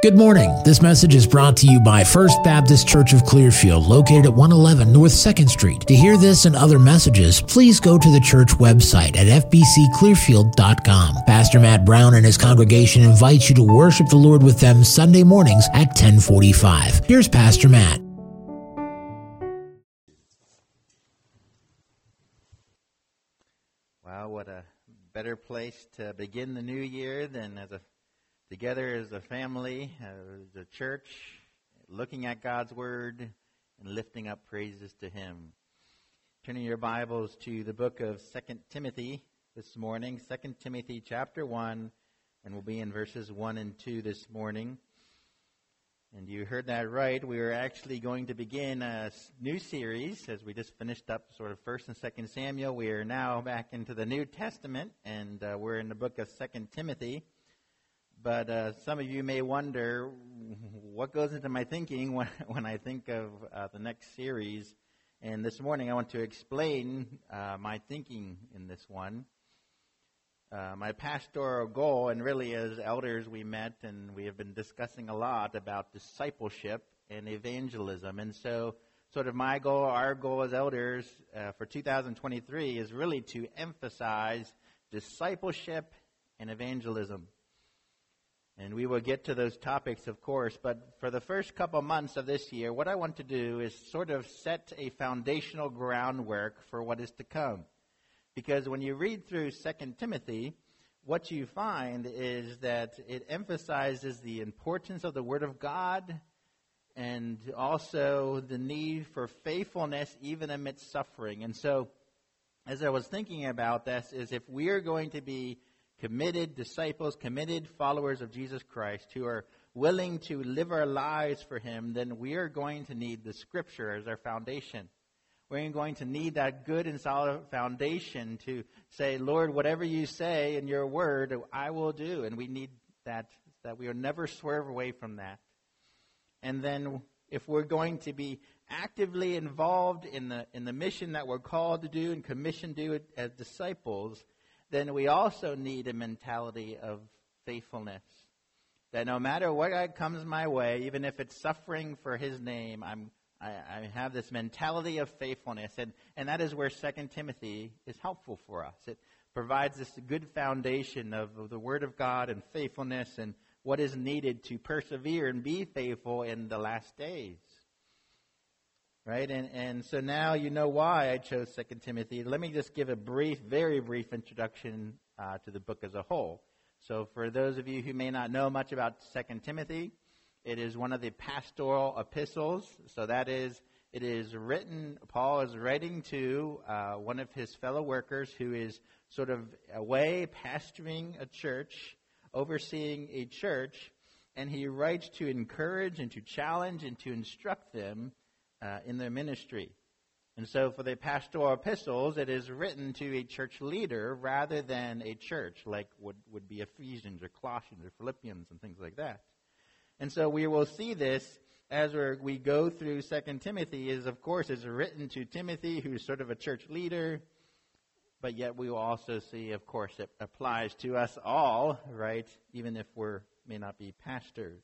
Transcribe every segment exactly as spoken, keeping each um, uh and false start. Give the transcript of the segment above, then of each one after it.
Good morning. This message is brought to you by First Baptist Church of Clearfield, located at one eleven North second Street. To hear this and other messages, please go to the church website at f b c clearfield dot com. Pastor Matt Brown and his congregation invite you to worship the Lord with them Sunday mornings at ten forty-five. Here's Pastor Matt. Wow, what a better place to begin the new year than as a together as a family, as a church, looking at God's Word and lifting up praises to Him. Turning your Bibles to the book of Second Timothy this morning, Second Timothy chapter one, and we'll be in verses one and two this morning. And you heard that right. We are actually going to begin a new series as we just finished up sort of First and Second Samuel. We are now back into the New Testament, and uh, we're in the book of Second Timothy. But uh, some of you may wonder what goes into my thinking when, when I think of uh, the next series. And this morning I want to explain uh, my thinking in this one. Uh, my pastoral goal, and really as elders we met and we have been discussing a lot about discipleship and evangelism. And so sort of my goal, our goal as elders uh, for two thousand twenty-three is really to emphasize discipleship and evangelism. And we will get to those topics, of course, but for the first couple months of this year, what I want to do is sort of set a foundational groundwork for what is to come. Because when you read through Second Timothy, what you find is that it emphasizes the importance of the Word of God and also the need for faithfulness even amidst suffering. And so, as I was thinking about this, is if we are going to be committed disciples, committed followers of Jesus Christ who are willing to live our lives for Him, then we are going to need the Scripture as our foundation. We're going to need that good and solid foundation to say, Lord, whatever you say in your word, I will do. And we need that, that we will never swerve away from that. And then if we're going to be actively involved in the in the mission that we're called to do and commissioned to do as disciples, then we also need a mentality of faithfulness. That no matter what comes my way, even if it's suffering for His name, I'm, I, I have this mentality of faithfulness. And, and that is where Second Timothy is helpful for us. It provides this good foundation of, of the Word of God and faithfulness and what is needed to persevere and be faithful in the last days. Right, and and so now you know why I chose Second Timothy. Let me just give a brief, very brief introduction uh, to the book as a whole. So for those of you who may not know much about Second Timothy, it is one of the pastoral epistles. So that is, it is written, Paul is writing to uh, one of his fellow workers who is sort of away pastoring a church, overseeing a church, and he writes to encourage and to challenge and to instruct them Uh, in their ministry. And so for the pastoral epistles, it is written to a church leader rather than a church, like would, would be Ephesians or Colossians or Philippians and things like that. And so we will see this as we're, we go through Second Timothy, is of course is written to Timothy, who's sort of a church leader, but yet we will also see, of course, it applies to us all, right, even if we may not be pastors.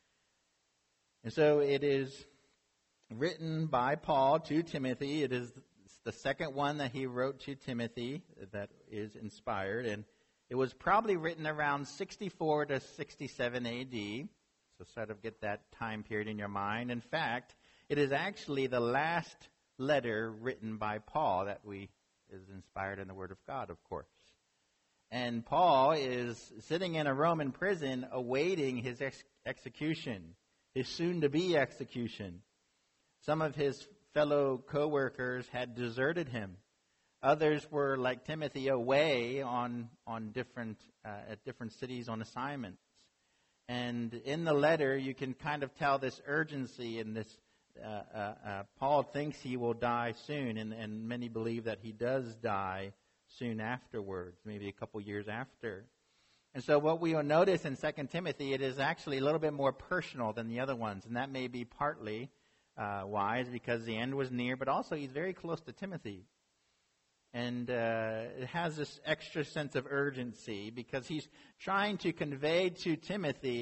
And so it is written by Paul to Timothy. It is the second one that he wrote to Timothy that is inspired. And it was probably written around sixty-four to sixty-seven A D. So sort of get that time period in your mind. In fact, it is actually the last letter written by Paul that we is inspired in the Word of God, of course. And Paul is sitting in a Roman prison awaiting his ex- execution, his soon-to-be execution. Some of his fellow co-workers had deserted him. Others were, like Timothy, away on on different uh, at different cities on assignments. And in the letter, you can kind of tell this urgency and this. Uh, uh, uh, Paul thinks he will die soon, and, and many believe that he does die soon afterwards, maybe a couple years after. And so what we will notice in Second Timothy, it is actually a little bit more personal than the other ones, and that may be partly Uh, why? Is because the end was near, but also he's very close to Timothy. And uh, it has this extra sense of urgency because he's trying to convey to Timothy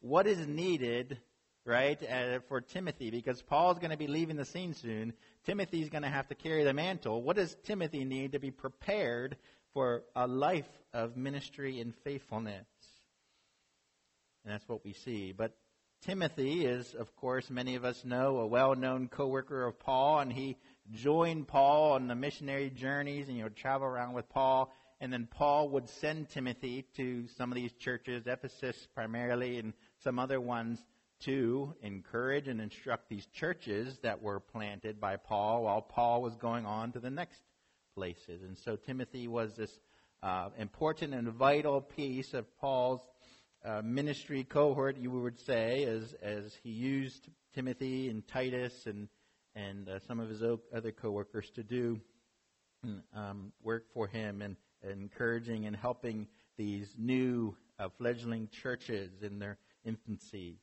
what is needed, right, uh, for Timothy, because Paul's going to be leaving the scene soon. Timothy's going to have to carry the mantle. What does Timothy need to be prepared for a life of ministry and faithfulness? And that's what we see. But Timothy is, of course, many of us know, a well-known co-worker of Paul, and he joined Paul on the missionary journeys, and he would travel around with Paul. And then Paul would send Timothy to some of these churches, Ephesus primarily, and some other ones, to encourage and instruct these churches that were planted by Paul while Paul was going on to the next places. And so Timothy was this uh, important and vital piece of Paul's uh, ministry cohort, you would say, as as he used Timothy and Titus and and uh, some of his other co-workers to do um, work for him and, and encouraging and helping these new uh, fledgling churches in their infancy.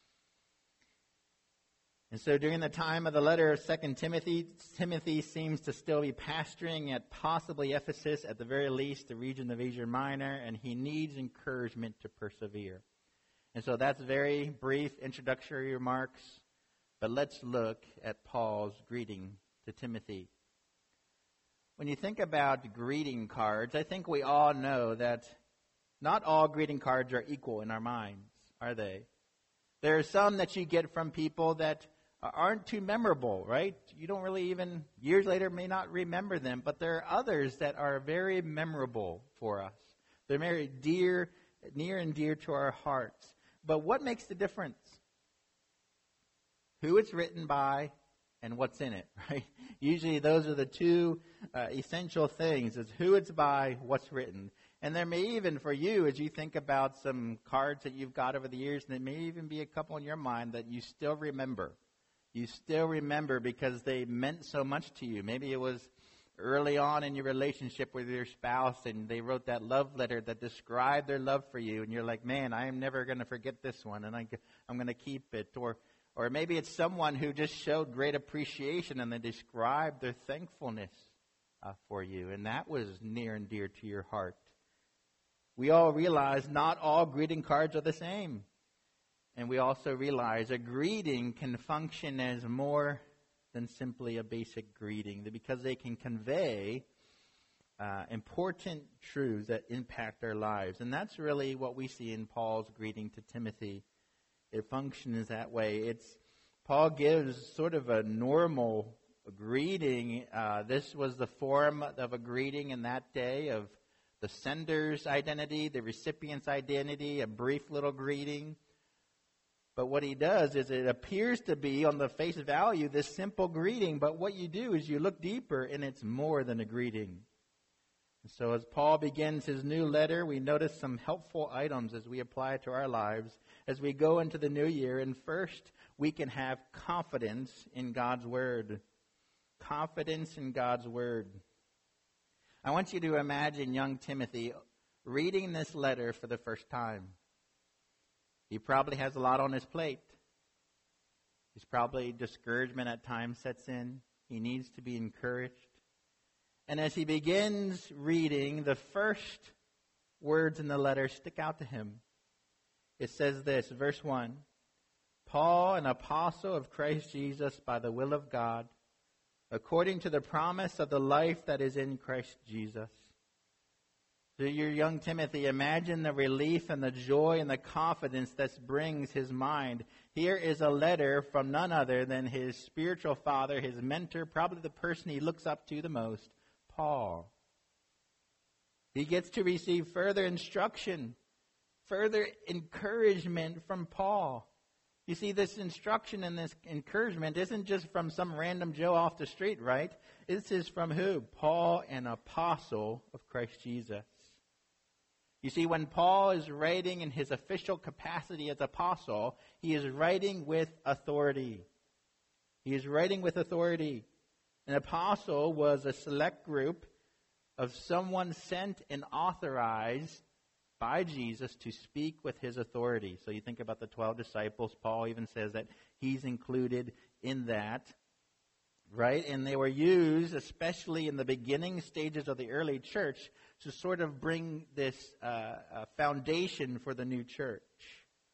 And so during the time of the letter of Second Timothy, Timothy seems to still be pastoring at possibly Ephesus, at the very least, the region of Asia Minor, and he needs encouragement to persevere. And so that's very brief introductory remarks, but let's look at Paul's greeting to Timothy. When you think about greeting cards, I think we all know that not all greeting cards are equal in our minds, are they? There are some that you get from people that aren't too memorable, right? You don't really even, years later, may not remember them, but there are others that are very memorable for us. They're very dear, near and dear to our hearts. But what makes the difference? Who it's written by and what's in it, right? Usually those are the two uh, essential things, is who it's by, what's written. And there may even, for you, as you think about some cards that you've got over the years, there may even be a couple in your mind that you still remember. You still remember because they meant so much to you. Maybe it was early on in your relationship with your spouse and they wrote that love letter that described their love for you. And you're like, man, I am never going to forget this one and I, I'm going to keep it. Or or maybe it's someone who just showed great appreciation and they described their thankfulness uh, for you. And that was near and dear to your heart. We all realize not all greeting cards are the same. And we also realize a greeting can function as more than simply a basic greeting, because they can convey uh, important truths that impact our lives. And that's really what we see in Paul's greeting to Timothy. It functions that way. It's Paul gives sort of a normal greeting. Uh, this was the form of a greeting in that day, of the sender's identity, the recipient's identity, a brief little greeting. But what he does is it appears to be, on the face value, this simple greeting. But what you do is you look deeper, and it's more than a greeting. And so as Paul begins his new letter, we notice some helpful items as we apply it to our lives as we go into the new year. And first, we can have confidence in God's Word. Confidence in God's Word. I want you to imagine young Timothy reading this letter for the first time. He probably has a lot on his plate. He's probably discouragement at times sets in. He needs to be encouraged. And as he begins reading, the first words in the letter stick out to him. It says this, verse one, Paul, an apostle of Christ Jesus by the will of God, according to the promise of the life that is in Christ Jesus. To your young Timothy, imagine the relief and the joy and the confidence that brings his mind. Here is a letter from none other than his spiritual father, his mentor, probably the person he looks up to the most, Paul. He gets to receive further instruction, further encouragement from Paul. You see, this instruction and this encouragement isn't just from some random Joe off the street, right? This is from who? Paul, an apostle of Christ Jesus. You see, when Paul is writing in his official capacity as apostle, he is writing with authority. He is writing with authority. An apostle was a select group of someone sent and authorized by Jesus to speak with his authority. So you think about the twelve disciples. Paul even says that he's included in that. Right? And they were used, especially in the beginning stages of the early church, to sort of bring this uh, uh, foundation for the new church.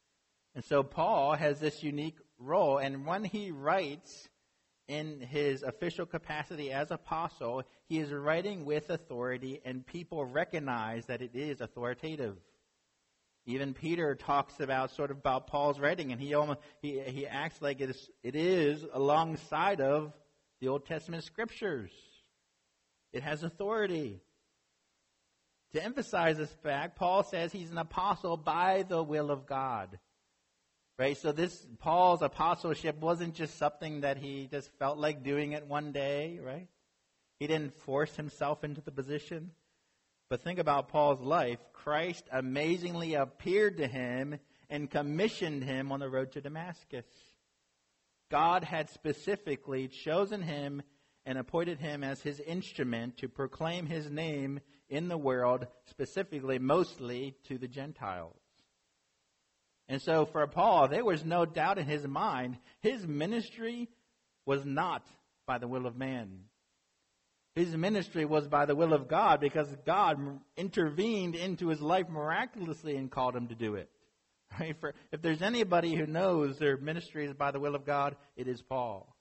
And so Paul has this unique role. And when he writes in his official capacity as apostle, he is writing with authority, and people recognize that it is authoritative. Even Peter talks about sort of about Paul's writing, and he almost, he he acts like it is, it is alongside of the Old Testament scriptures. It has authority. To emphasize this fact, Paul says he's an apostle by the will of God. Right? So this Paul's apostleship wasn't just something that he just felt like doing it one day, right? He didn't force himself into the position. But think about Paul's life. Christ amazingly appeared to him and commissioned him on the road to Damascus. God had specifically chosen him and appointed him as his instrument to proclaim his name in the world, specifically, mostly to the Gentiles. And so for Paul, there was no doubt in his mind, his ministry was not by the will of man. His ministry was by the will of God, because God intervened into his life miraculously and called him to do it. Right? For, if there's anybody who knows their ministry is by the will of God, it is Paul.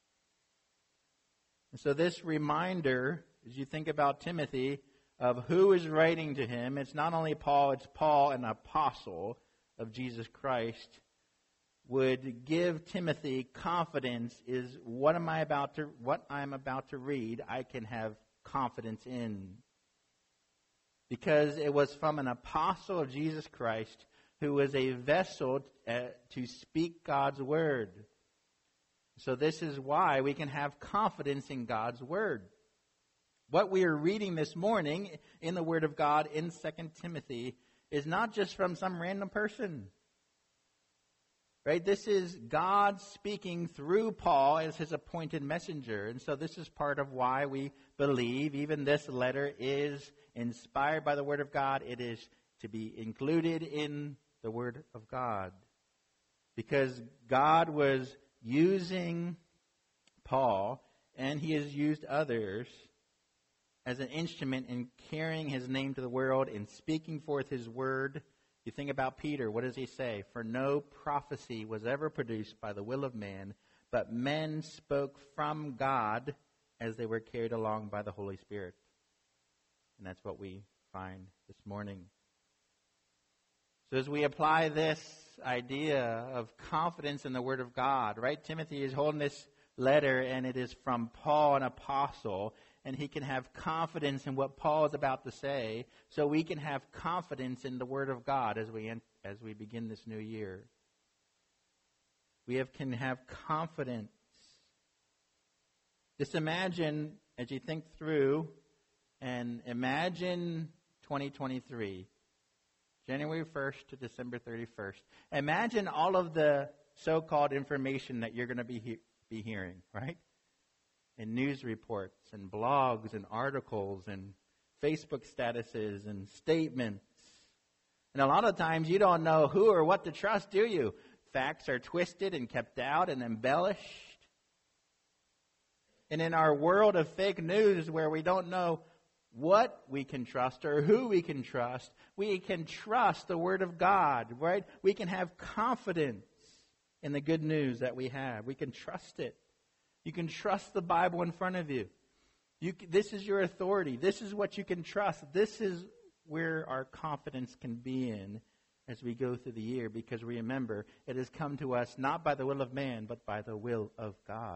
And so this reminder, as you think about Timothy, of who is writing to him, it's not only Paul, it's Paul, an apostle of Jesus Christ, would give Timothy confidence is what am I about to what I'm about to read, I can have confidence in. Because it was from an apostle of Jesus Christ who was a vessel uh, to speak God's word. So this is why we can have confidence in God's word. What we are reading this morning in the Word of God in Second Timothy is not just from some random person. Right? This is God speaking through Paul as his appointed messenger. And so this is part of why we believe even this letter is inspired by the Word of God. It is to be included in the Word of God. Because God was using Paul, and he has used others as an instrument in carrying his name to the world, in speaking forth his word. You think about Peter, what does he say? For no prophecy was ever produced by the will of man, but men spoke from God as they were carried along by the Holy Spirit. And that's what we find this morning. So as we apply this idea of confidence in the Word of God, right? Timothy is holding this letter, and it is from Paul, an apostle, and he can have confidence in what Paul is about to say, so we can have confidence in the Word of God as we as we begin this new year. We have, can have confidence. Just imagine, as you think through, and imagine twenty twenty-three, January first to December thirty-first. Imagine all of the so-called information that you're going to be he- be hearing, right? In news reports and blogs and articles and Facebook statuses and statements. And a lot of times you don't know who or what to trust, do you? Facts are twisted and kept out and embellished. And in our world of fake news where we don't know what we can trust or who we can trust, we can trust the Word of God, right? We can have confidence in the good news that we have. We can trust it. You can trust the Bible in front of you. You. This is your authority. This is what you can trust. This is where our confidence can be in as we go through the year, because remember, it has come to us not by the will of man, but by the will of God.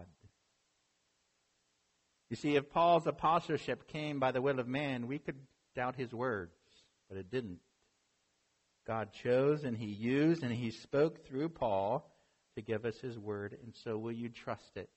You see, if Paul's apostleship came by the will of man, we could doubt his words, but it didn't. God chose and he used and he spoke through Paul to give us his word, and so will you trust it?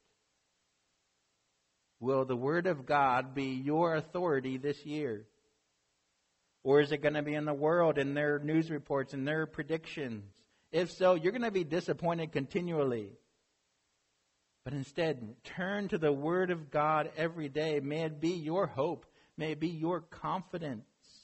Will the Word of God be your authority this year? Or is it going to be in the world, in their news reports, in their predictions? If so, you're going to be disappointed continually. But instead, turn to the Word of God every day. May it be your hope. May it be your confidence.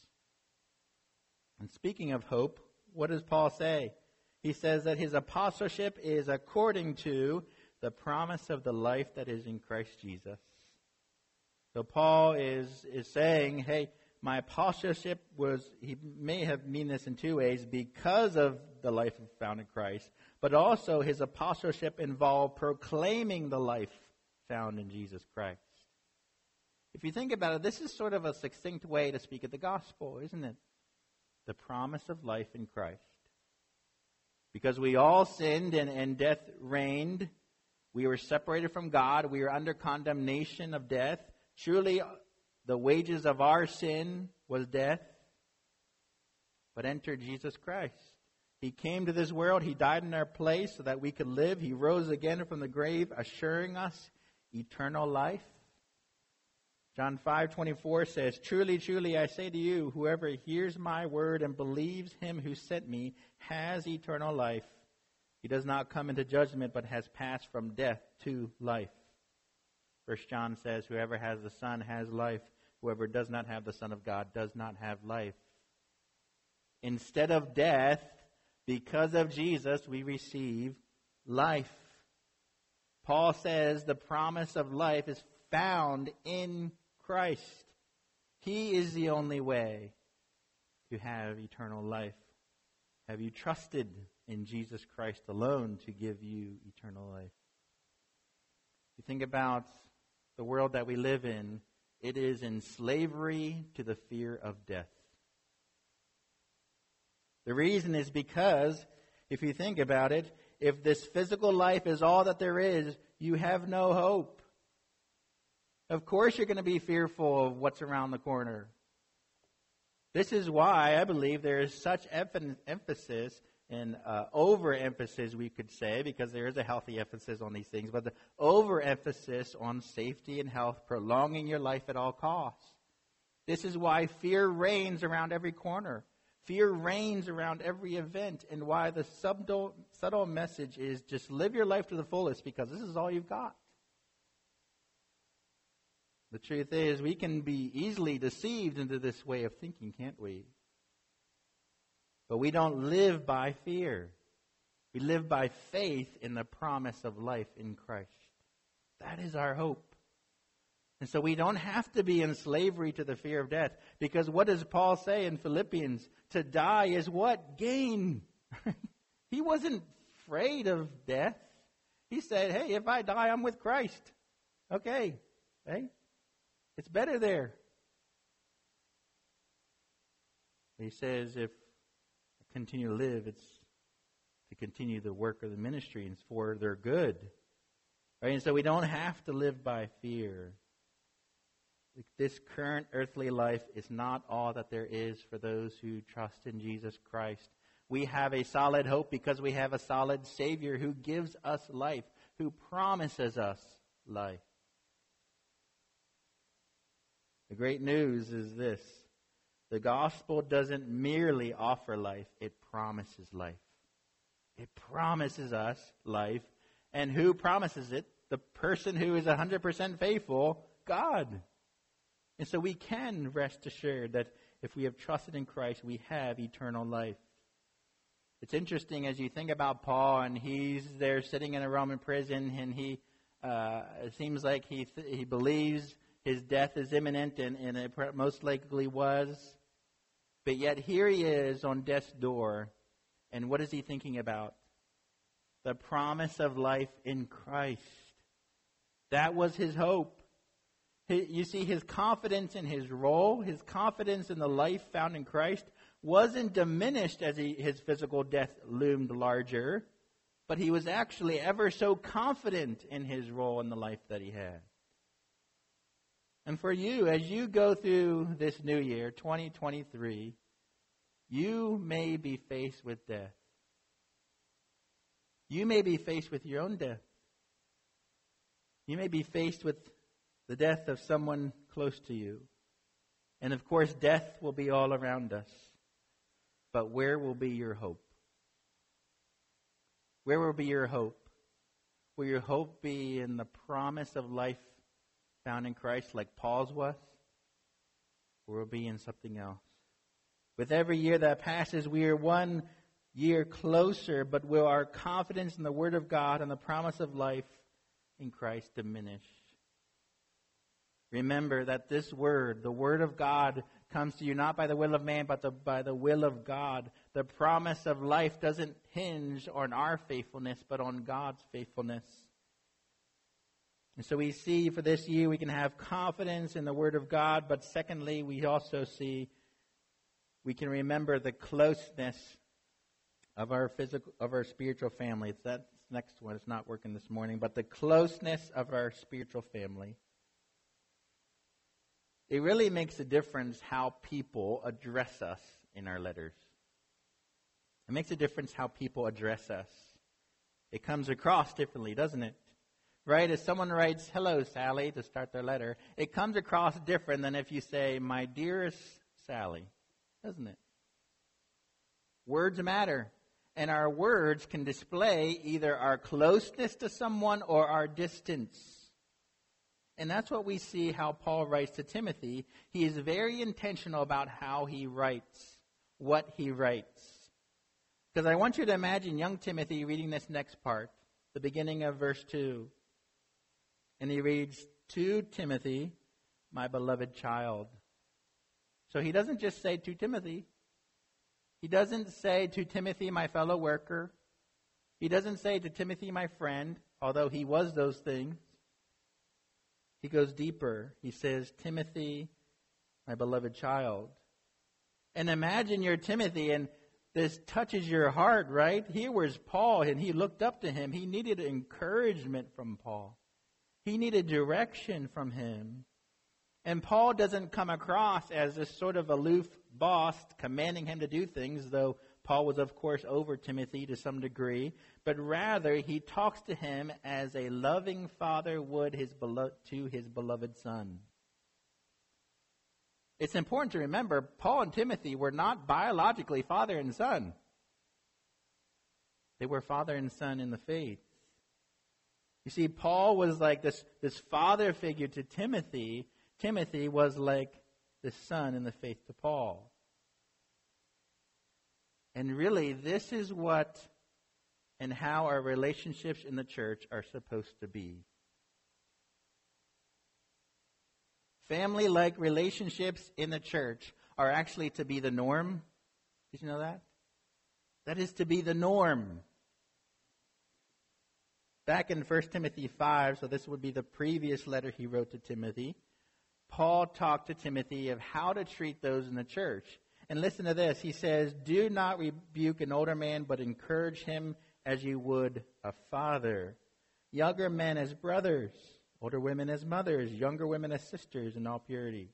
And speaking of hope, what does Paul say? He says that his apostleship is according to the promise of the life that is in Christ Jesus. So Paul is, is saying, hey, my apostleship was, he may have mean this in two ways, because of the life found in Christ, but also his apostleship involved proclaiming the life found in Jesus Christ. If you think about it, this is sort of a succinct way to speak of the gospel, isn't it? The promise of life in Christ. Because we all sinned and, and death reigned, we were separated from God, we were under condemnation of death. Truly, the wages of our sin was death. But enter Jesus Christ. He came to this world, He died in our place so that we could live. He rose again from the grave, assuring us eternal life. John five twenty-four says, "Truly, truly, I say to you, whoever hears my word and believes Him who sent me has eternal life. He does not come into judgment, but has passed from death to life." First John says, "Whoever has the Son has life. Whoever does not have the Son of God does not have life." Instead of death, because of Jesus, we receive life. Paul says the promise of life is found in Christ. He is the only way to have eternal life. Have you trusted in Jesus Christ alone to give you eternal life? You think about the world that we live in, it is in slavery to the fear of death. The reason is because, if you think about it, if this physical life is all that there is, you have no hope. Of course you're going to be fearful of what's around the corner. This is why I believe there is such emphasis and uh, overemphasis, we could say, because there is a healthy emphasis on these things, but the overemphasis on safety and health, prolonging your life at all costs. This is why fear reigns around every corner. Fear reigns around every event, and why the subtle, subtle message is just live your life to the fullest, because this is all you've got. The truth is, we can be easily deceived into this way of thinking, can't we? But we don't live by fear. We live by faith in the promise of life in Christ. That is our hope. And so we don't have to be in slavery to the fear of death. Because what does Paul say in Philippians? To die is what? Gain. He wasn't afraid of death. He said, hey, if I die, I'm with Christ. Okay. Hey, it's better there. He says, if I continue to live, it's to continue the work of the ministry, and it's for their good. Right? And so we don't have to live by fear. This current earthly life is not all that there is for those who trust in Jesus Christ. We have a solid hope because we have a solid Savior who gives us life, who promises us life. The great news is this: the gospel doesn't merely offer life, it promises life. It promises us life. And who promises it? The person who is one hundred percent faithful, God. And so we can rest assured that if we have trusted in Christ, we have eternal life. It's interesting as you think about Paul, and he's there sitting in a Roman prison, and he uh, it seems like he th- he believes his death is imminent, and, and it most likely was. But yet here he is on death's door, and what is he thinking about? The promise of life in Christ. That was his hope. You see, his confidence in his role, his confidence in the life found in Christ wasn't diminished as he, his physical death loomed larger, but he was actually ever so confident in his role in the life that he had. And for you, as you go through this new year, twenty twenty-three, you may be faced with death. You may be faced with your own death. You may be faced with the death of someone close to you. And of course, death will be all around us. But where will be your hope? Where will be your hope? Will your hope be in the promise of life found in Christ like Paul's was? Or will it be in something else? With every year that passes, we are one year closer, but will our confidence in the Word of God and the promise of life in Christ diminish? Remember that this Word, the Word of God, comes to you not by the will of man, but the, by the will of God. The promise of life doesn't hinge on our faithfulness, but on God's faithfulness. And so we see for this year we can have confidence in the Word of God, but secondly, we also see we can remember the closeness of our physical, of our spiritual family. It's that next one. It's not working this morning, but the closeness of our spiritual family. It really makes a difference how people address us in our letters. It makes a difference how people address us. It comes across differently, doesn't it? Right? If someone writes, "Hello, Sally," to start their letter, it comes across different than if you say, "My dearest Sally," doesn't it? Words matter. And our words can display either our closeness to someone or our distance. And that's what we see how Paul writes to Timothy. He is very intentional about how he writes, what he writes. Because I want you to imagine young Timothy reading this next part, the beginning of verse two. And he reads, "To Timothy, my beloved child." So he doesn't just say to Timothy. He doesn't say to Timothy, my fellow worker. He doesn't say to Timothy, my friend, although he was those things. He goes deeper. He says, "Timothy, my beloved child." And imagine you're Timothy and this touches your heart, right? Here was Paul and he looked up to him. He needed encouragement from Paul. He needed direction from him. And Paul doesn't come across as this sort of aloof boss commanding him to do things, though Paul was, of course, over Timothy to some degree. But rather, he talks to him as a loving father would his belo- to his beloved son. It's important to remember, Paul and Timothy were not biologically father and son. They were father and son in the faith. You see, Paul was like this, this father figure to Timothy. Timothy was like the son in the faith to Paul. And really, this is what and how our relationships in the church are supposed to be. Family-like relationships in the church are actually to be the norm. Did you know that? That is to be the norm. Back in First Timothy five, so this would be the previous letter he wrote to Timothy, Paul talked to Timothy of how to treat those in the church. And listen to this. He says, "Do not rebuke an older man, but encourage him as you would a father. Younger men as brothers, older women as mothers, younger women as sisters in all purity."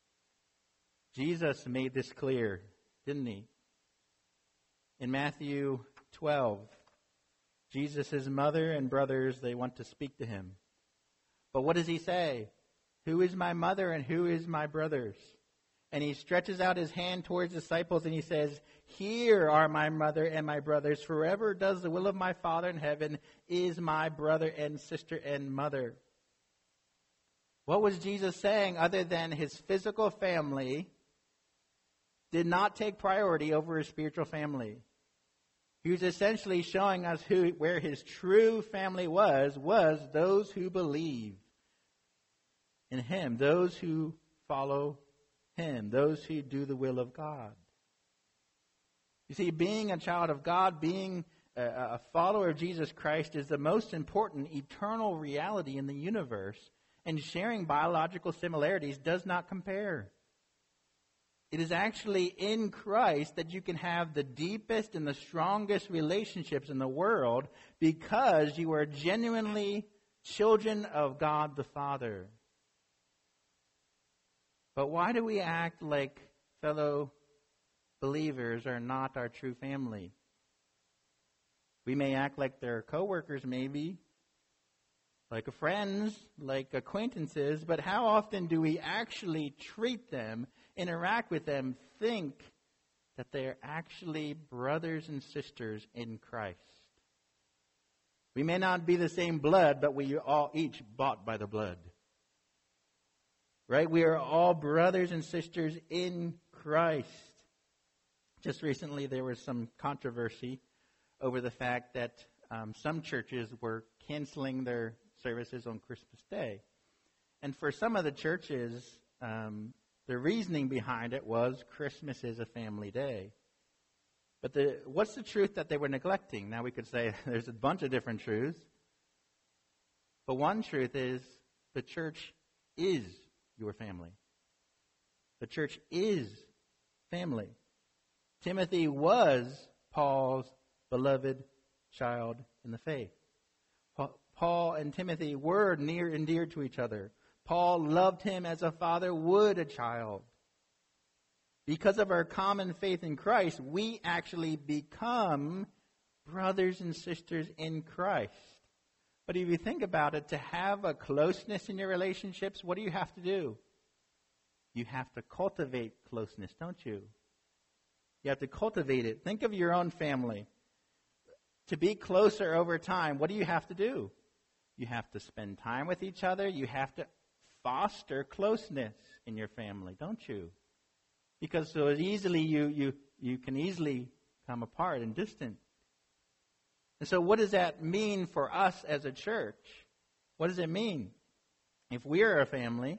Jesus made this clear, didn't he? In Matthew twelve, Jesus' mother and brothers, they want to speak to him. But what does he say? "Who is my mother and who is my brothers?" And he stretches out his hand towards his disciples and he says, "Here are my mother and my brothers. Whoever does the will of my Father in heaven is my brother and sister and mother." What was Jesus saying other than his physical family did not take priority over his spiritual family? He was essentially showing us who, where his true family was, was those who believe in him, those who follow him, those who do the will of God. You see, being a child of God, being a, a follower of Jesus Christ is the most important eternal reality in the universe, and sharing biological similarities does not compare. It is actually in Christ that you can have the deepest and the strongest relationships in the world because you are genuinely children of God the Father. But why do we act like fellow believers are not our true family? We may act like they're coworkers, maybe, like friends, like acquaintances, but how often do we actually treat them, interact with them, think that they're actually brothers and sisters in Christ? We may not be the same blood, but we are all each bought by the blood. Right? We are all brothers and sisters in Christ. Just recently there was some controversy over the fact that um, some churches were canceling their services on Christmas Day. And for some of the churches, um, The reasoning behind it was Christmas is a family day. But the, what's the truth that they were neglecting? Now we could say there's a bunch of different truths. But one truth is the church is your family. The church is family. Timothy was Paul's beloved child in the faith. Paul and Timothy were near and dear to each other. Paul loved him as a father would a child. Because of our common faith in Christ, we actually become brothers and sisters in Christ. But if you think about it, to have a closeness in your relationships, what do you have to do? You have to cultivate closeness, don't you? You have to cultivate it. Think of your own family. To be closer over time, what do you have to do? You have to spend time with each other. You have to foster closeness in your family, don't you? Because so easily you, you, you can easily come apart and distant. And so what does that mean for us as a church? What does it mean? If we are a family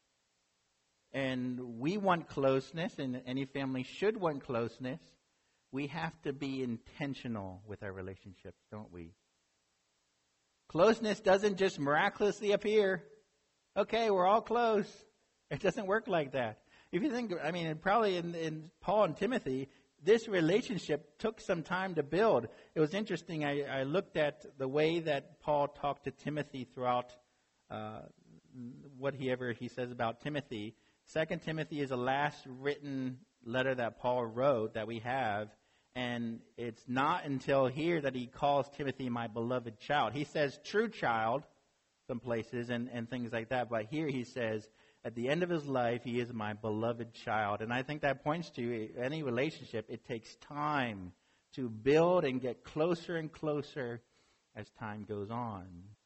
and we want closeness, and any family should want closeness, we have to be intentional with our relationships, don't we? Closeness doesn't just miraculously appear. Okay, we're all close. It doesn't work like that. If you think, I mean, probably in, in Paul and Timothy, this relationship took some time to build. It was interesting. I, I looked at the way that Paul talked to Timothy throughout uh, what he ever he says about Timothy. Second Timothy is the last written letter that Paul wrote that we have. And it's not until here that he calls Timothy my beloved child. He says true child some places and, and things like that. But here he says, at the end of his life, he is my beloved child. And I think that points to any relationship. It takes time to build and get closer and closer as time goes on.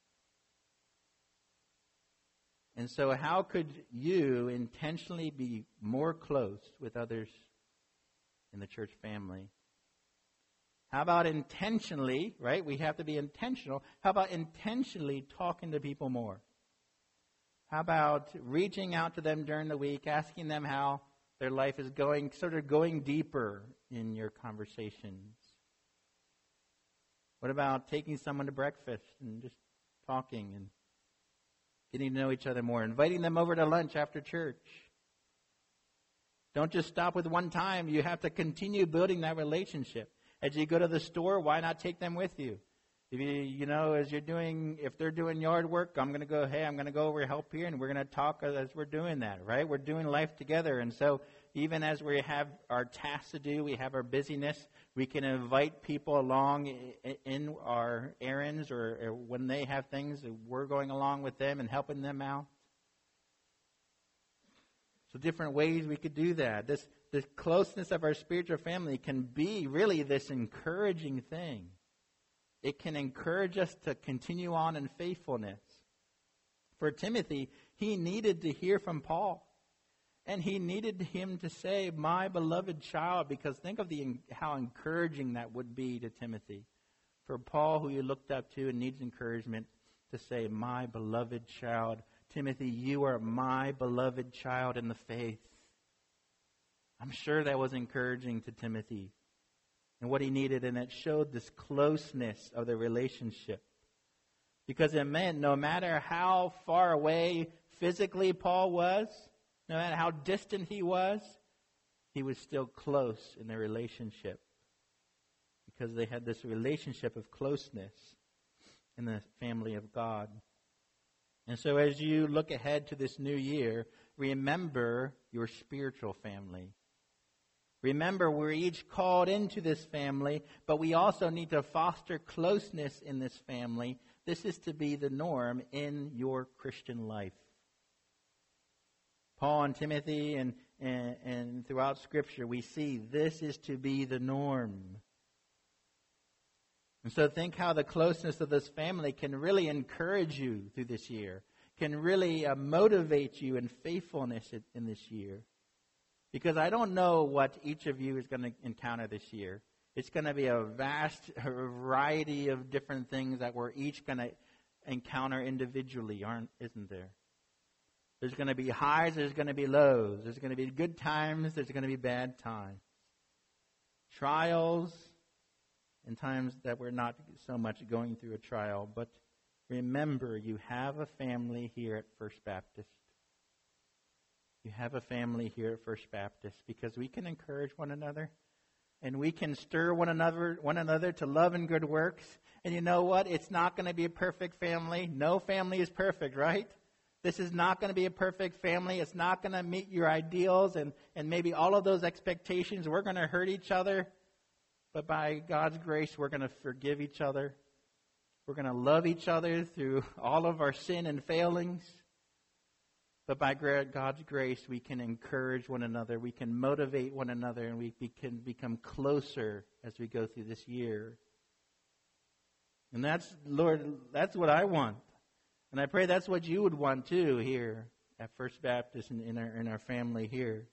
And so how could you intentionally be more close with others in the church family? How about intentionally, right? We have to be intentional. How about intentionally talking to people more? How about reaching out to them during the week, asking them how their life is going, sort of going deeper in your conversations? What about taking someone to breakfast and just talking and getting to know each other more, inviting them over to lunch after church? Don't just stop with one time. You have to continue building that relationship. As you go to the store, why not take them with you? If you, you know, as you're doing, if they're doing yard work, I'm going to go, hey, I'm going to go over and help here, and we're going to talk as we're doing that, right? We're doing life together. And so even as we have our tasks to do, we have our busyness, we can invite people along in our errands or, or when they have things, we're going along with them and helping them out. So different ways we could do that. This, this closeness of our spiritual family can be really this encouraging thing. It can encourage us to continue on in faithfulness. For Timothy, he needed to hear from Paul. And he needed him to say, my beloved child, because think of the how encouraging that would be to Timothy. For Paul, who you looked up to and needs encouragement, to say, my beloved child. Timothy, you are my beloved child in the faith. I'm sure that was encouraging to Timothy and what he needed, and it showed this closeness of the relationship. Because it meant no matter how far away physically Paul was, no matter how distant he was, he was still close in their relationship. Because they had this relationship of closeness in the family of God. And so as you look ahead to this new year, remember your spiritual family. Remember, we're each called into this family, but we also need to foster closeness in this family. This is to be the norm in your Christian life. Paul and Timothy and, and, and throughout Scripture, we see this is to be the norm. And so think how the closeness of this family can really encourage you through this year, can really uh, motivate you in faithfulness in, in this year. Because I don't know what each of you is going to encounter this year. It's going to be a vast variety of different things that we're each going to encounter individually, aren't, isn't there? There's going to be highs, there's going to be lows. There's going to be good times, there's going to be bad times. Trials and times that we're not so much going through a trial. But remember, you have a family here at First Baptist. You have a family here at First Baptist because we can encourage one another and we can stir one another one another to love and good works. And you know what? It's not going to be a perfect family. No family is perfect, right? This is not going to be a perfect family. It's not going to meet your ideals and, and maybe all of those expectations. We're going to hurt each other. But by God's grace, we're going to forgive each other. We're going to love each other through all of our sin and failings. But by God's grace, we can encourage one another. We can motivate one another. And we can become closer as we go through this year. And that's, Lord, that's what I want. And I pray that's what you would want too here at First Baptist and in our, in our family here.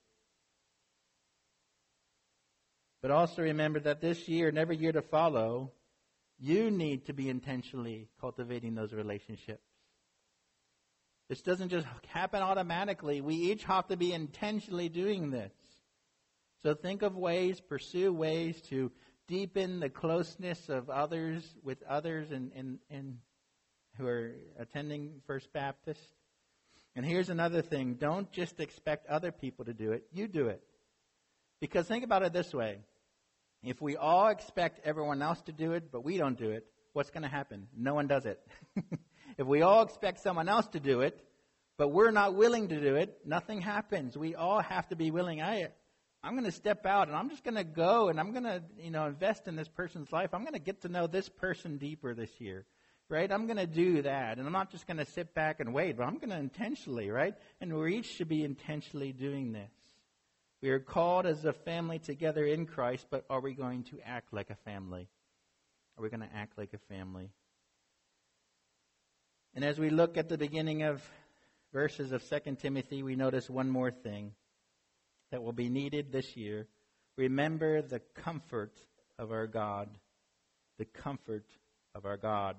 But also remember that this year and every year to follow, you need to be intentionally cultivating those relationships. This doesn't just happen automatically. We each have to be intentionally doing this. So think of ways, pursue ways to deepen the closeness of others with others and, and, and who are attending First Baptist. And here's another thing. Don't just expect other people to do it. You do it. Because think about it this way. If we all expect everyone else to do it, but we don't do it, what's going to happen? No one does it. If we all expect someone else to do it, but we're not willing to do it, nothing happens. We all have to be willing. I, I'm going to step out and I'm just going to go and I'm going to, you know, invest in this person's life. I'm going to get to know this person deeper this year, right? I'm going to do that. And I'm not just going to sit back and wait, but I'm going to intentionally, right? And we each should be intentionally doing this. We are called as a family together in Christ, but are we going to act like a family? Are we going to act like a family? And as we look at the beginning of verses of Second Timothy, we notice one more thing that will be needed this year. Remember the comfort of our God. The comfort of our God.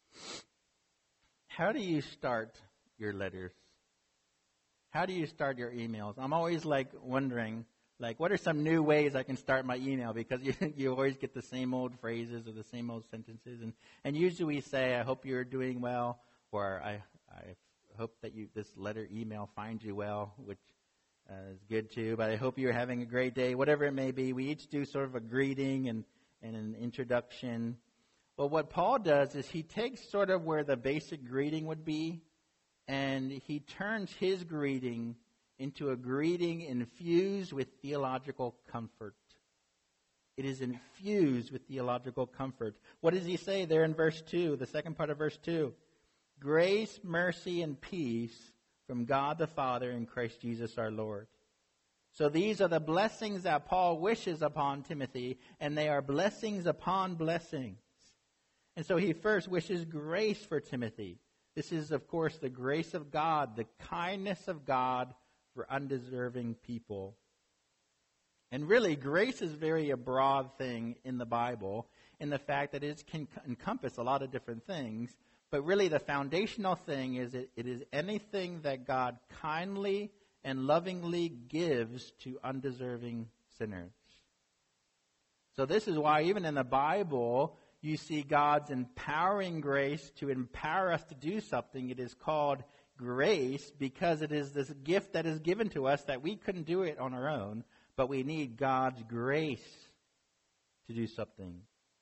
How do you start your letters? How do you start your emails? I'm always like wondering, like, what are some new ways I can start my email? Because you you always get the same old phrases or the same old sentences. And, and usually we say, I hope you're doing well, or I I hope that you this letter email finds you well, which uh, is good too. But I hope you're having a great day, whatever it may be. We each do sort of a greeting and, and an introduction. Well, what Paul does is he takes sort of where the basic greeting would be, and he turns his greeting into a greeting infused with theological comfort. It is infused with theological comfort. What does he say there in verse two, the second part of verse two? Grace, mercy, and peace from God the Father and Christ Jesus our Lord. So these are the blessings that Paul wishes upon Timothy, and they are blessings upon blessings. And so he first wishes grace for Timothy. This is, of course, the grace of God, the kindness of God for undeserving people. And really, grace is very a broad thing in the Bible in the fact that it can encompass a lot of different things. But really, the foundational thing is it, it is anything that God kindly and lovingly gives to undeserving sinners. So this is why even in the Bible, you see God's empowering grace to empower us to do something. It is called grace because it is this gift that is given to us that we couldn't do it on our own, but we need God's grace to do something.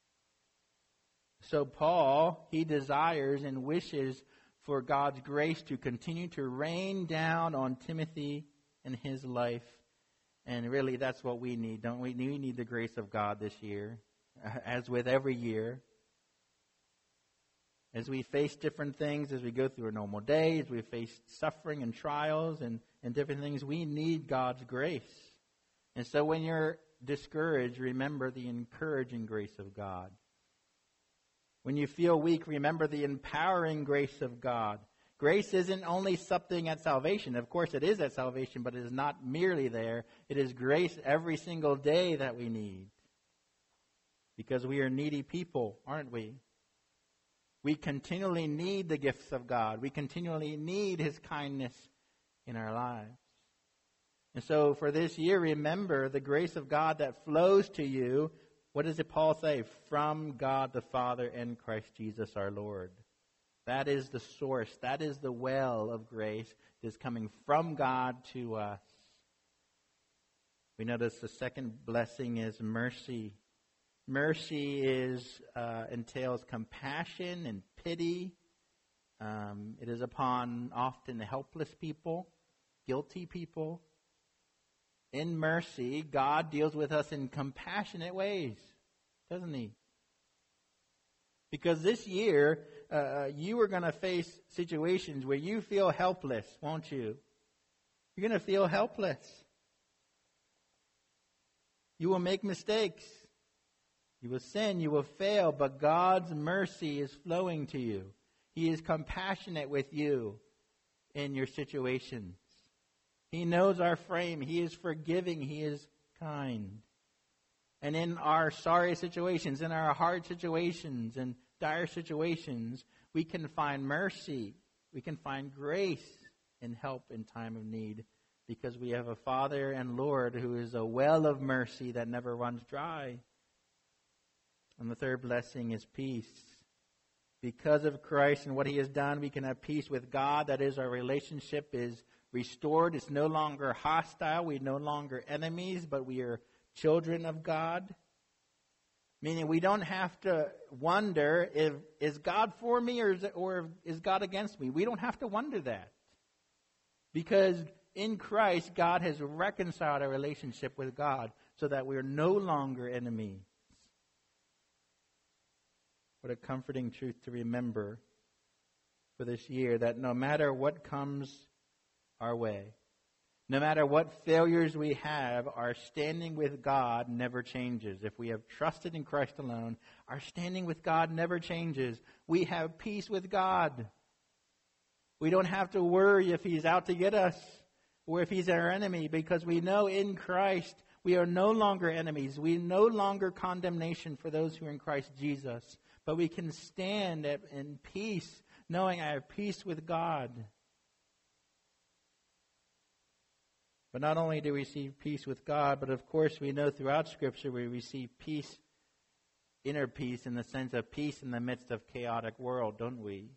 So Paul, he desires and wishes for God's grace to continue to rain down on Timothy and his life. And really, that's what we need, don't we? We need the grace of God this year, as with every year. As we face different things, as we go through a normal day, as we face suffering and trials and, and different things, we need God's grace. And so when you're discouraged, remember the encouraging grace of God. When you feel weak, remember the empowering grace of God. Grace isn't only something at salvation. Of course, it is at salvation, but it is not merely there. It is grace every single day that we need. Because we are needy people, aren't we? We continually need the gifts of God. We continually need His kindness in our lives. And so for this year, remember the grace of God that flows to you. What does it Paul say? From God the Father and Christ Jesus our Lord. That is the source. That is the well of grace that is coming from God to us. We notice the second blessing is mercy. Mercy is uh, entails compassion and pity. Um, it is upon often helpless people, guilty people. In mercy, God deals with us in compassionate ways, doesn't He? Because this year, uh, you are going to face situations where you feel helpless, won't you? You're going to feel helpless. You will make mistakes. You will sin. You will fail. But God's mercy is flowing to you. He is compassionate with you in your situations. He knows our frame. He is forgiving. He is kind. And in our sorry situations, in our hard situations and dire situations, we can find mercy. We can find grace and help in time of need because we have a Father and Lord who is a well of mercy that never runs dry. And the third blessing is peace. Because of Christ and what He has done, we can have peace with God. That is, our relationship is restored. It's no longer hostile. We're no longer enemies, but we are children of God. Meaning we don't have to wonder if is God for me or is, or is God against me. We don't have to wonder that. Because in Christ, God has reconciled our relationship with God so that we are no longer enemies. What a comforting truth to remember for this year, that no matter what comes our way, no matter what failures we have, our standing with God never changes. If we have trusted in Christ alone, our standing with God never changes. We have peace with God. We don't have to worry if He's out to get us or if He's our enemy, because we know in Christ we are no longer enemies. We no longer condemnation for those who are in Christ Jesus. But we can stand in peace, knowing I have peace with God. But not only do we receive peace with God, but of course we know throughout Scripture we receive peace, inner peace, in the sense of peace in the midst of chaotic world, don't we?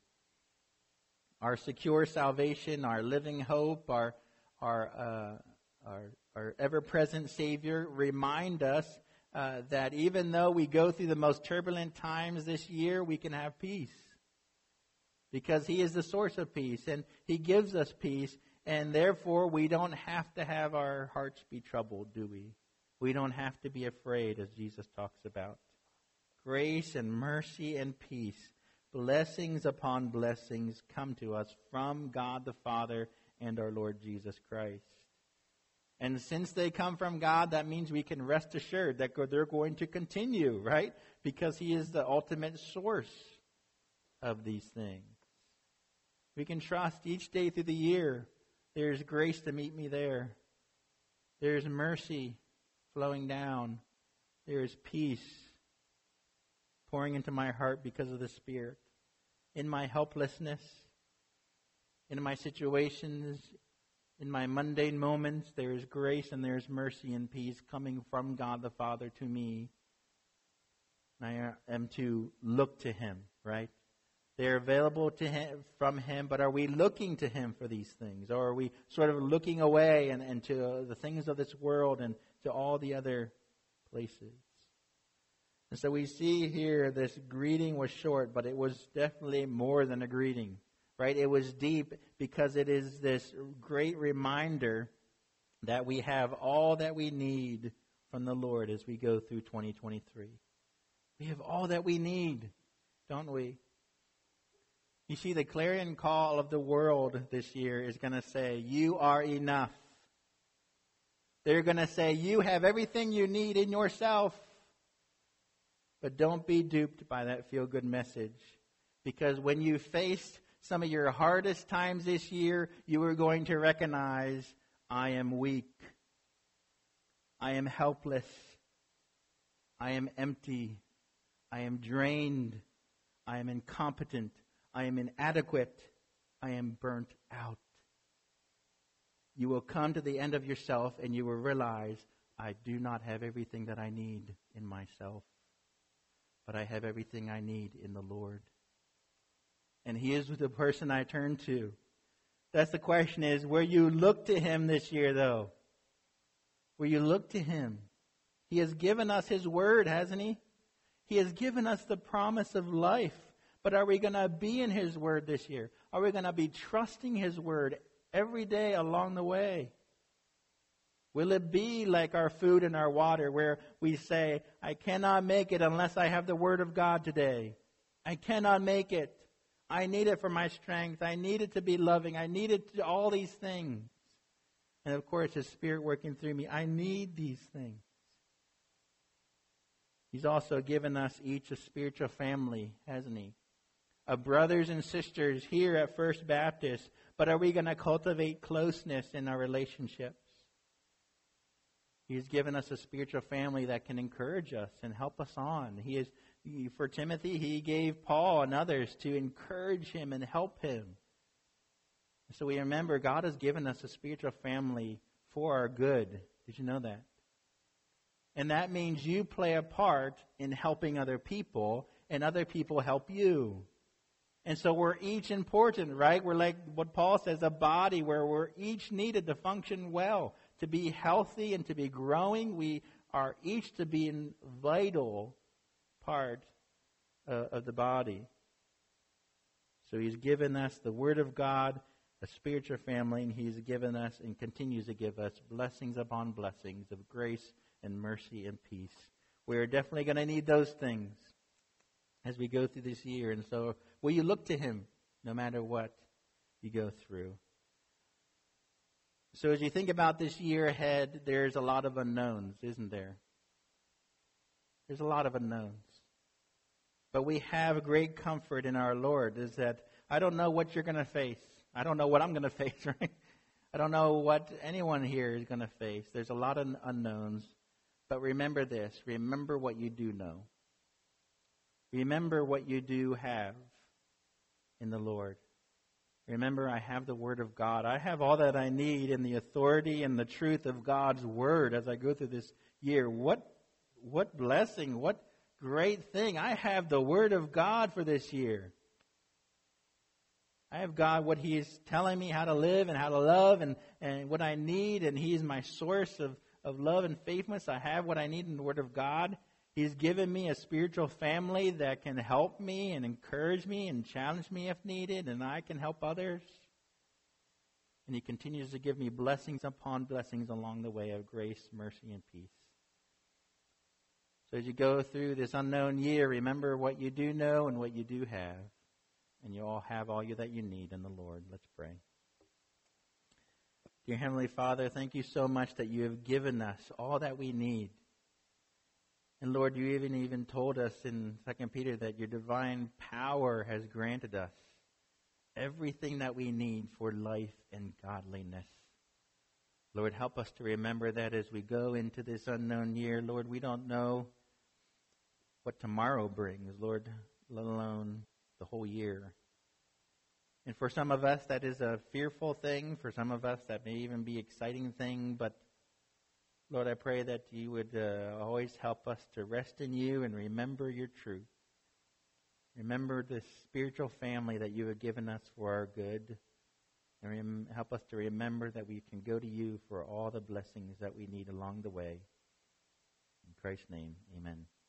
Our secure salvation, our living hope, our our uh, our, our ever-present Savior remind us uh, that even though we go through the most turbulent times this year, we can have peace. Because He is the source of peace, and He gives us peace. And therefore, we don't have to have our hearts be troubled, do we? We don't have to be afraid, as Jesus talks about. Grace and mercy and peace, blessings upon blessings come to us from God the Father and our Lord Jesus Christ. And since they come from God, that means we can rest assured that they're going to continue, right? Because He is the ultimate source of these things. We can trust each day through the year. There's grace to meet me there. There's mercy flowing down. There is peace pouring into my heart because of the Spirit. In my helplessness, in my situations, in my mundane moments, there is grace and there is mercy and peace coming from God the Father to me. And I am to look to Him, right? They're available to him, from Him, but are we looking to Him for these things? Or are we sort of looking away and, and to the things of this world and to all the other places? And so we see here this greeting was short, but it was definitely more than a greeting, right? It was deep because it is this great reminder that we have all that we need from the Lord as we go through twenty twenty-three. We have all that we need, don't we? You see, the clarion call of the world this year is going to say, you are enough. They're going to say, you have everything you need in yourself. But don't be duped by that feel-good message. Because when you face some of your hardest times this year, you are going to recognize, I am weak. I am helpless. I am empty. I am drained. I am incompetent. I am inadequate. I am burnt out. you will come to the end of yourself and you will realize, I do not have everything that I need in myself, but I have everything I need in the Lord. And He is the person I turn to. That's the question is, will you look to Him this year, though? Will you look to Him? He has given us His word, hasn't He? He has given us the promise of life. But are we going to be in His word this year? Are we going to be trusting His word every day along the way? Will it be like our food and our water, where we say, I cannot make it unless I have the word of God today. I cannot make it. I need it for my strength. I need it to be loving. I need it to all these things. And of course, His Spirit working through me. I need these things. He's also given us each a spiritual family, hasn't He? Of brothers and sisters here at First Baptist. But are we going to cultivate closeness in our relationships? He's given us a spiritual family that can encourage us and help us on. He is, for Timothy, He gave Paul and others to encourage him and help him. So we remember God has given us a spiritual family for our good. Did you know that? And that means you play a part in helping other people, and other people help you. And so we're each important, right? We're like what Paul says, a body where we're each needed to function well, to be healthy and to be growing. We are each to be a vital part uh, of the body. So He's given us the Word of God, a spiritual family, and He's given us and continues to give us blessings upon blessings of grace and mercy and peace. We're definitely going to need those things as we go through this year. And so will you look to Him no matter what you go through? So as you think about this year ahead, there's a lot of unknowns, isn't there? There's a lot of unknowns. But we have great comfort in our Lord, is that I don't know what you're going to face. I don't know what I'm going to face, right? I don't know what anyone here is going to face. There's a lot of unknowns. But remember this. Remember what you do know. Remember what you do have in the Lord. Remember, I have the Word of God. I have all that I need in the authority and the truth of God's Word as I go through this year. What, what blessing, what great thing. I have the Word of God for this year. I have God, what He is telling me how to live and how to love and, and what I need, and He is my source of, of love and faithfulness. I have what I need in the Word of God. He's given me a spiritual family that can help me and encourage me and challenge me if needed, and I can help others. And He continues to give me blessings upon blessings along the way of grace, mercy, and peace. So as you go through this unknown year, remember what you do know and what you do have. And you all have all you that you need in the Lord. Let's pray. Dear Heavenly Father, thank you so much that you have given us all that we need. And Lord, you even even told us in Second Peter that your divine power has granted us everything that we need for life and godliness. Lord, help us to remember that as we go into this unknown year. Lord, we don't know what tomorrow brings, Lord, let alone the whole year. And for some of us, that is a fearful thing. For some of us, that may even be an exciting thing. But Lord, I pray that you would uh, always help us to rest in you and remember your truth. Remember this spiritual family that you have given us for our good. And rem- help us to remember that we can go to you for all the blessings that we need along the way. In Christ's name, amen.